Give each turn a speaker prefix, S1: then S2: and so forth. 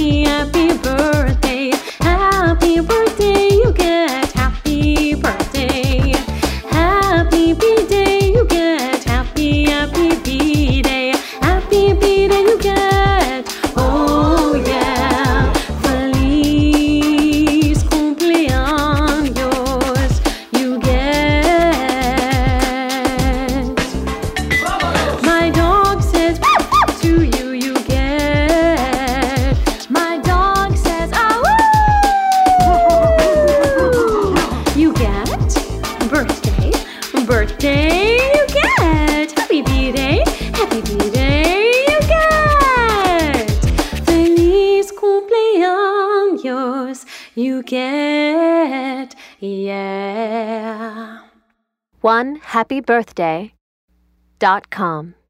S1: happy, happy birthday. Happy birthday, you get happy birthday. Happy B-day, you get happy, happy B-day. Happy B-day, you get, oh yeah. Feliz cumpleaños, you get. My dog says to you, you get. My dog says, ah, woo! You get birthday, birthday, you get. Happy B-day, happy B-day, you get. Feliz cumpleaños, you get, yeah.
S2: OneHappyBirthday.com